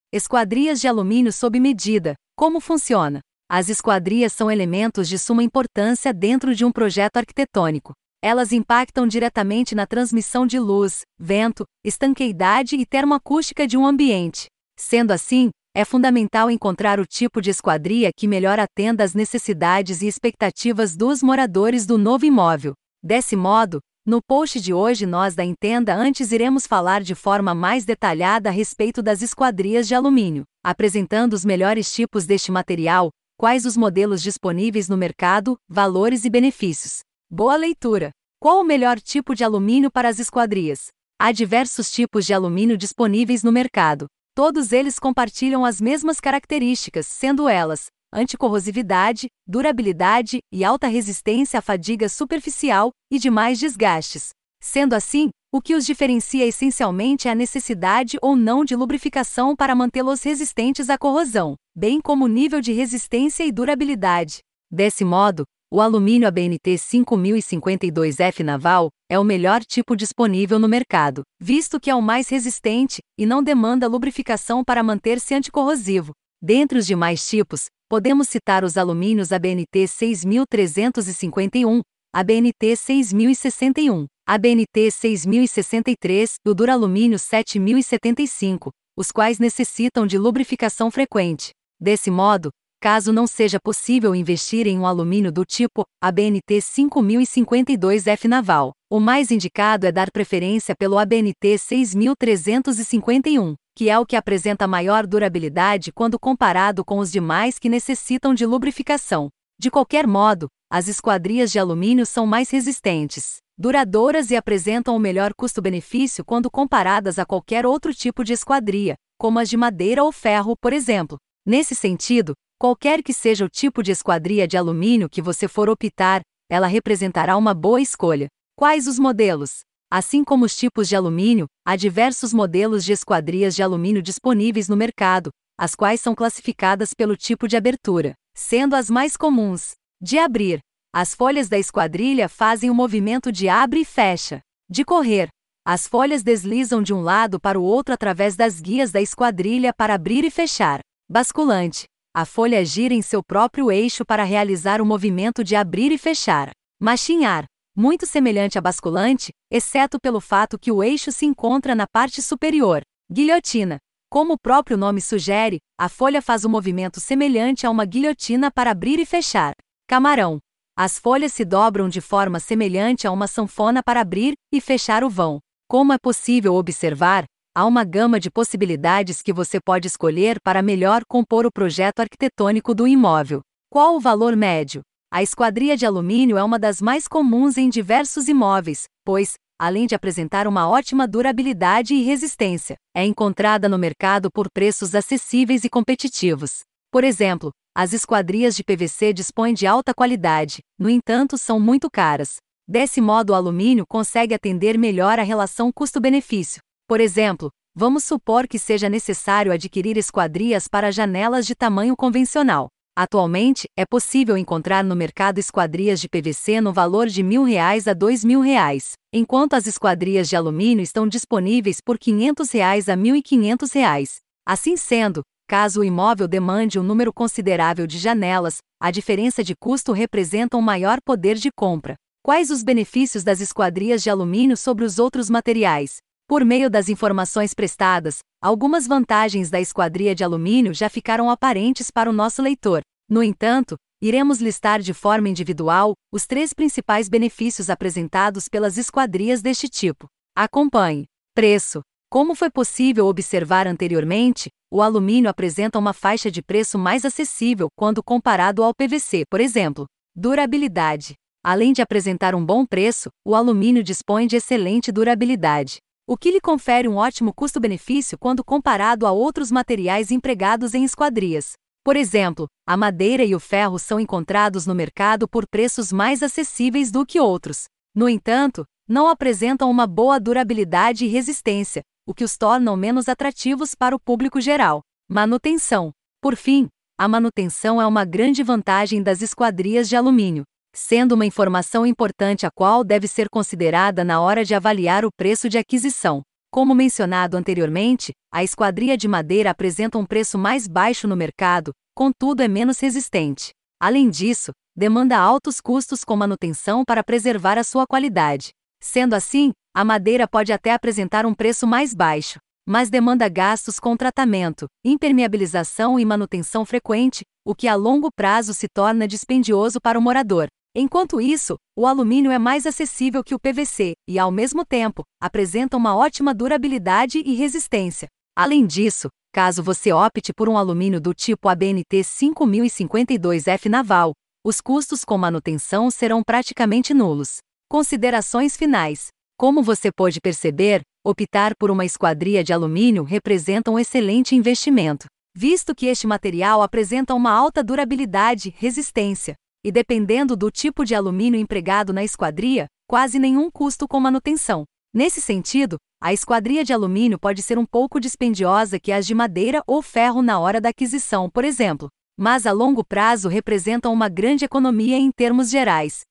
Esquadrias de alumínio sob medida. Como funciona? As esquadrias são elementos de suma importância dentro de um projeto arquitetônico. Elas impactam diretamente na transmissão de luz, vento, estanqueidade e termoacústica de um ambiente. Sendo assim, é fundamental encontrar o tipo de esquadria que melhor atenda às necessidades e expectativas dos moradores do novo imóvel. Desse modo, no post de hoje nós da Entenda Antes iremos falar de forma mais detalhada a respeito das esquadrias de alumínio, apresentando os melhores tipos deste material, quais os modelos disponíveis no mercado, valores e benefícios. Boa leitura! Qual o melhor tipo de alumínio para as esquadrias? Há diversos tipos de alumínio disponíveis no mercado. Todos eles compartilham as mesmas características, sendo elas anticorrosividade, durabilidade e alta resistência à fadiga superficial e demais desgastes. Sendo assim, o que os diferencia essencialmente é a necessidade ou não de lubrificação para mantê-los resistentes à corrosão, bem como o nível de resistência e durabilidade. Desse modo, o alumínio ABNT 5052F Naval é o melhor tipo disponível no mercado, visto que é o mais resistente e não demanda lubrificação para manter-se anticorrosivo. Dentre os demais tipos, podemos citar os alumínios ABNT 6351, ABNT 6061, ABNT 6063 e o Duralumínio 7075, os quais necessitam de lubrificação frequente. Desse modo, caso não seja possível investir em um alumínio do tipo ABNT 5052F Naval, o mais indicado é dar preferência pelo ABNT 6351, que é o que apresenta maior durabilidade quando comparado com os demais que necessitam de lubrificação. De qualquer modo, as esquadrias de alumínio são mais resistentes, duradouras e apresentam o melhor custo-benefício quando comparadas a qualquer outro tipo de esquadria, como as de madeira ou ferro, por exemplo. Nesse sentido, qualquer que seja o tipo de esquadria de alumínio que você for optar, ela representará uma boa escolha. Quais os modelos? Assim como os tipos de alumínio, há diversos modelos de esquadrias de alumínio disponíveis no mercado, as quais são classificadas pelo tipo de abertura, sendo as mais comuns. De abrir, as folhas da esquadrilha fazem o movimento de abre e fecha. De correr, as folhas deslizam de um lado para o outro através das guias da esquadrilha para abrir e fechar. Basculante, a folha gira em seu próprio eixo para realizar o movimento de abrir e fechar. Machinhar, muito semelhante a basculante, exceto pelo fato que o eixo se encontra na parte superior. Guilhotina, como o próprio nome sugere, a folha faz um movimento semelhante a uma guilhotina para abrir e fechar. Camarão, as folhas se dobram de forma semelhante a uma sanfona para abrir e fechar o vão. Como é possível observar, há uma gama de possibilidades que você pode escolher para melhor compor o projeto arquitetônico do imóvel. Qual o valor médio? A esquadria de alumínio é uma das mais comuns em diversos imóveis, pois, além de apresentar uma ótima durabilidade e resistência, é encontrada no mercado por preços acessíveis e competitivos. Por exemplo, as esquadrias de PVC dispõem de alta qualidade, no entanto são muito caras. Desse modo o alumínio consegue atender melhor a relação custo-benefício. Por exemplo, vamos supor que seja necessário adquirir esquadrias para janelas de tamanho convencional. Atualmente, é possível encontrar no mercado esquadrias de PVC no valor de R$ 1.000 a R$ 2.000, enquanto as esquadrias de alumínio estão disponíveis por R$ 500 a R$ 1.500. Assim sendo, caso o imóvel demande um número considerável de janelas, a diferença de custo representa um maior poder de compra. Quais os benefícios das esquadrias de alumínio sobre os outros materiais? Por meio das informações prestadas, algumas vantagens da esquadria de alumínio já ficaram aparentes para o nosso leitor. No entanto, iremos listar de forma individual os 3 principais benefícios apresentados pelas esquadrias deste tipo. Acompanhe. Preço. Como foi possível observar anteriormente, o alumínio apresenta uma faixa de preço mais acessível quando comparado ao PVC, por exemplo. Durabilidade. Além de apresentar um bom preço, o alumínio dispõe de excelente durabilidade, o que lhe confere um ótimo custo-benefício quando comparado a outros materiais empregados em esquadrias. Por exemplo, a madeira e o ferro são encontrados no mercado por preços mais acessíveis do que outros. No entanto, não apresentam uma boa durabilidade e resistência, o que os tornam menos atrativos para o público geral. Manutenção. Por fim, a manutenção é uma grande vantagem das esquadrias de alumínio, sendo uma informação importante a qual deve ser considerada na hora de avaliar o preço de aquisição. Como mencionado anteriormente, a esquadria de madeira apresenta um preço mais baixo no mercado, contudo é menos resistente. Além disso, demanda altos custos com manutenção para preservar a sua qualidade. Sendo assim, a madeira pode até apresentar um preço mais baixo, mas demanda gastos com tratamento, impermeabilização e manutenção frequente, o que a longo prazo se torna dispendioso para o morador. Enquanto isso, o alumínio é mais acessível que o PVC e, ao mesmo tempo, apresenta uma ótima durabilidade e resistência. Além disso, caso você opte por um alumínio do tipo ABNT 5052F naval, os custos com manutenção serão praticamente nulos. Considerações finais. Como você pode perceber, optar por uma esquadria de alumínio representa um excelente investimento, visto que este material apresenta uma alta durabilidade e resistência. E dependendo do tipo de alumínio empregado na esquadria, quase nenhum custo com manutenção. Nesse sentido, a esquadria de alumínio pode ser um pouco dispendiosa que as de madeira ou ferro na hora da aquisição, por exemplo, mas a longo prazo representam uma grande economia em termos gerais.